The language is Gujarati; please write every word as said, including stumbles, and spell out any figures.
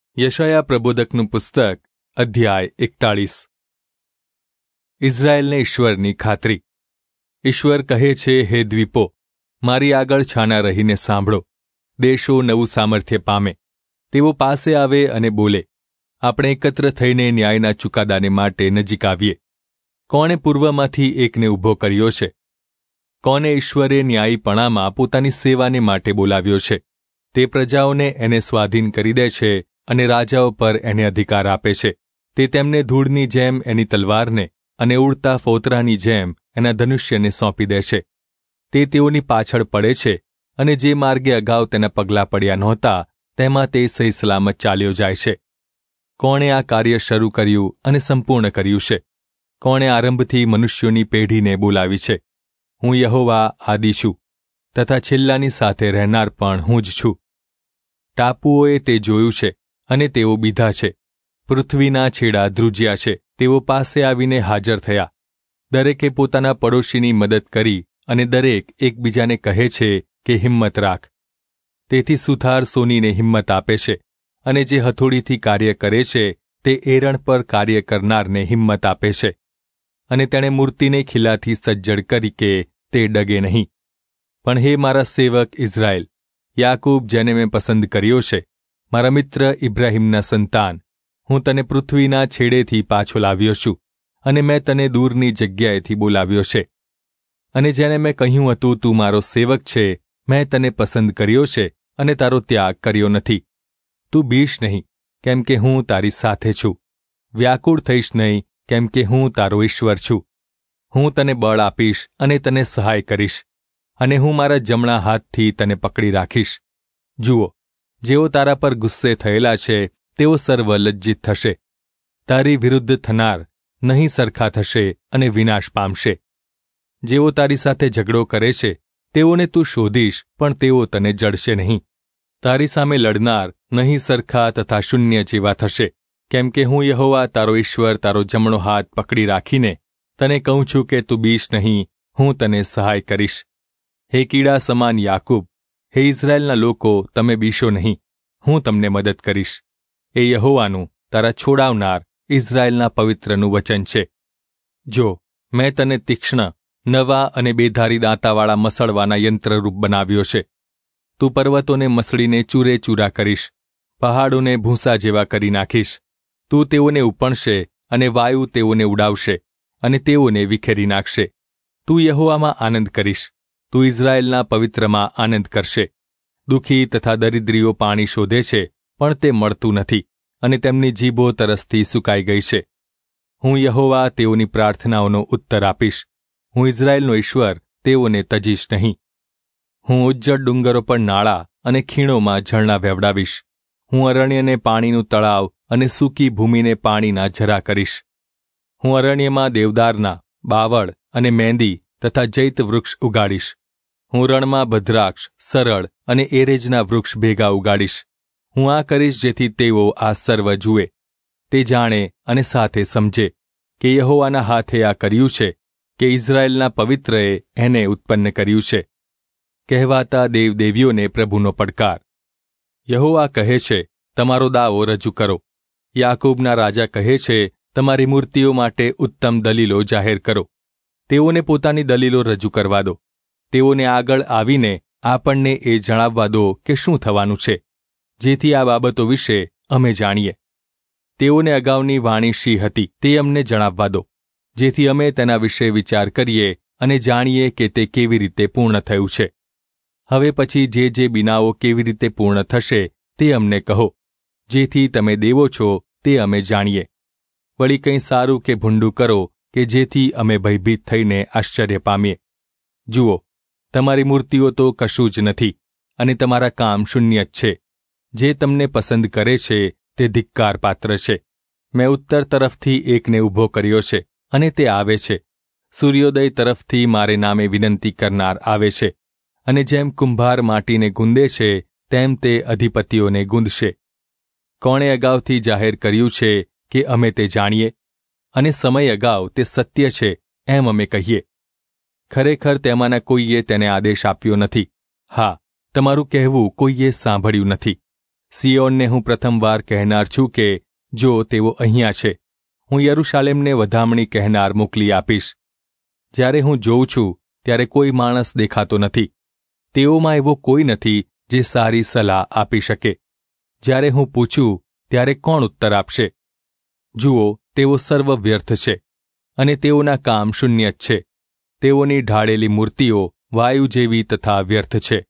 યશાયા પ્રબોધકનું પુસ્તક અધ્યાય એકતાળીસ. ઇઝરાયેલને ઈશ્વરની ખાતરી. ઈશ્વર કહે છે, હે દ્વીપો, મારી આગળ છાના રહીને સાંભળો. દેશો નવું સામર્થ્ય પામે, તેઓ પાસે આવે અને બોલે. આપણે એકત્ર થઈને ન્યાયના ચુકાદાને માટે નજીક આવીએ. કોણે પૂર્વમાંથી એકને ઊભો કર્યો છે? કોને ઈશ્વરે ન્યાયીપણામાં પોતાની સેવાને માટે બોલાવ્યો છે? તે પ્રજાઓને એને સ્વાધીન કરી દે છે અને રાજાઓ પર એને અધિકાર આપે છે. તે તેમને ધૂળની જેમ એની તલવારને અને ઉડતા ફોતરાની જેમ એના ધનુષ્યને સોંપી દે છે. તે તેઓની પાછળ પડે છે અને જે માર્ગે અગાઉ તેના પગલાં પડ્યા નહોતા તેમાં તે સહી સલામત ચાલ્યો જાય છે. કોણે આ કાર્ય શરૂ કર્યું અને સંપૂર્ણ કર્યું છે? કોણે આરંભથી મનુષ્યોની પેઢીને બોલાવી છે? હું યહોવા આદિ છું, તથા છેલ્લાની સાથે રહેનાર પણ હું જ છું. ટાપુઓએ તે જોયું છે અને તેઓ બીધા છે. પૃથ્વીના છેડા ધ્રુજ્યા છે, તેઓ પાસે આવીને હાજર થયા. દરેકે પોતાના પડોશીની મદદ કરી અને દરેક એકબીજાને કહે છે કે હિંમત રાખ. તેથી સુથાર સોનીને હિંમત આપે છે અને જે હથોડીથી કાર્ય કરે છે તે એરણ પર કાર્ય કરનારને હિંમત આપે છે. અને તેણે મૂર્તિને ખીલાથી સજ્જડ કરી કે તે ડગે નહીં. પણ હે મારા સેવક ઇઝરાયેલ, યાકૂબ જેને મેં પસંદ કર્યો છે, મારા મિત્ર ઇબ્રાહીમના સંતાન, હું તને પૃથ્વીના છેડેથી પાછો લાવ્યો છું અને મેં તને દૂરની જગ્યાએથી બોલાવ્યો છે. અને જેને મેં કહ્યું હતું તું મારો સેવક છે, મેં તને પસંદ કર્યો છે અને તારો ત્યાગ કર્યો નથી. તું બીશ નહીં, કેમ કે હું તારી સાથે છું. વ્યાકુળ થઈશ નહીં, કેમ કે હું તારો ઈશ્વર છું. હું તને બળ આપીશ અને તને સહાય કરીશ, અને હું મારા જમણા હાથથી તને પકડી રાખીશ. જુઓ, જેઓ તારા પર ગુસ્સે થયેલા છે તેઓ સર્વ લજ્જિત થશે. તારી વિરુદ્ધ થનાર નહીં સરખા થશે અને વિનાશ પામશે. જેઓ તારી સાથે ઝઘડો કરે છે તેઓને તું શોધીશ, પણ તેઓ તને જડશે નહીં. તારી સામે લડનાર નહીં સરખા તથા શૂન્ય જેવા થશે. કેમ કે હું યહોવા તારો ઈશ્વર તારો જમણો હાથ પકડી રાખીને તને કહું છું કે તું બીશ નહીં, હું તને સહાય કરીશ. હે કીડા સમાન યાકૂબ, હે ઇઝરાયેલના લોકો, તમે બીશો નહીં, હું તમને મદદ કરીશ. એ યહોવાનું, તારા છોડાવનાર, ઇઝરાયેલના પવિત્રનું વચન છે. જો મેં તને તીક્ષ્ણ, નવા અને બેધારી દાંતાવાળા મસળવાના યંત્રરૂપ બનાવ્યો છે. તું પર્વતોને મસળીને ચૂરે ચૂરા કરીશ, પહાડોને ભૂંસા જેવા કરી નાખીશ. તું તેઓને ઉપણશે અને વાયુ તેઓને ઉડાવશે અને તેઓને વિખેરી નાખશે. તું યહોવામાં આનંદ કરીશ, તું ઇઝરાયેલના પવિત્રમાં આનંદ કરશે. દુઃખી તથા દરિદ્રીઓ પાણી શોધે છે, પણ તે મળતું નથી, અને તેમની જીભો તરસથી સુકાઈ ગઈ છે. હું યહોવા તેઓની પ્રાર્થનાઓનો ઉત્તર આપીશ. હું ઇઝરાયેલનો ઈશ્વર તેઓને તજીશ નહીં. હું ઉજ્જડ ડુંગરો પર નાળા અને ખીણોમાં ઝરણા વહેવડાવીશ. હું અરણ્યને પાણીનું તળાવ અને સૂકી ભૂમિને પાણીના ઝરા કરીશ. હું અરણ્યમાં દેવદારના, બાવળ અને મહેંદી તથા જૈત વૃક્ષ ઉગાડીશ. હું રણમાં ભદ્રાક્ષ, સરળ અને એરેજના વૃક્ષ ભેગા ઉગાડીશ. હું આ કરીશ જેથી તેઓ આ સર્વ જુએ, તે જાણે અને સાથે સમજે કે યહોવાના હાથે આ કર્યું છે, કે ઇઝરાયેલના પવિત્રએ એને ઉત્પન્ન કર્યું છે. કહેવાતા દેવદેવીઓને પ્રભુનો પડકાર. યહોવા કહે છે, તમારો દાવો રજૂ કરો. યાકૂબના રાજા કહે છે, તમારી મૂર્તિઓ માટે ઉત્તમ દલીલો જાહેર કરો. તેઓને પોતાની દલીલો રજૂ કરવા દો. તેઓને આગળ આવીને આપણને એ જણાવવા દો કે શું થવાનું છે, જેથી આ બાબતો વિશે અમે જાણીએ. તેઓને અગાઉની વાણી શી હતી તે અમને જણાવવા દો, જેથી અમે તેના વિશે વિચાર કરીએ અને જાણીએ કે તે કેવી રીતે પૂર્ણ થયું છે. હવે પછી જે જે બીનાઓ કેવી રીતે પૂર્ણ થશે તે અમને કહો, જેથી તમે દેવો છો તે અમે જાણીએ. વળી કંઈ સારું કે ભૂંડું કરો કે જેથી અમે ભયભીત થઈને આશ્ચર્ય પામીએ. જુઓ, તમારી મૂર્તિઓ તો કશું જ નથી અને તમારા કામ શૂન્ય જ છે. જે તમને પસંદ કરે છે તે ધિક્કાર પાત્ર છે. મેં ઉત્તર તરફથી એકને ઊભો કર્યો છે અને તે આવે છે. સૂર્યોદય તરફથી મારે નામે વિનંતી કરનાર આવે છે. અને જેમ કુંભાર માટીને ગૂંદે છે તેમ તે અધિપતિઓને ગૂંદશે. કોણે અગાઉથી જાહેર કર્યું છે કે અમે તે જાણીએ, અને સમય અગાઉ તે સત્ય છે એમ અમે કહીએ. ખરેખર તેમાંના કોઈએ તેને આદેશ આપ્યો નથી. હા, તમારું કહેવું કોઈએ સાંભળ્યું નથી. સિયોનને હું પ્રથમવાર કહેનાર છું કે જો તેઓ અહીંયા છે, હું યરૂશાલેમને વધામણી કહેનાર મોકલી આપીશ. જ્યારે હું જોઉં છું ત્યારે કોઈ માણસ દેખાતો નથી. તેઓમાં એવો કોઈ નથી જે સારી સલાહ આપી શકે. જ્યારે હું પૂછું ત્યારે કોણ ઉત્તર આપશે? જુઓ, તેઓ સર્વ વ્યર્થ છે અને તેઓના કામ શૂન્ય જ છે. તેઓની ઢાળેલી મૂર્તિઓ વાયુ જેવી તથા વ્યર્થ છે.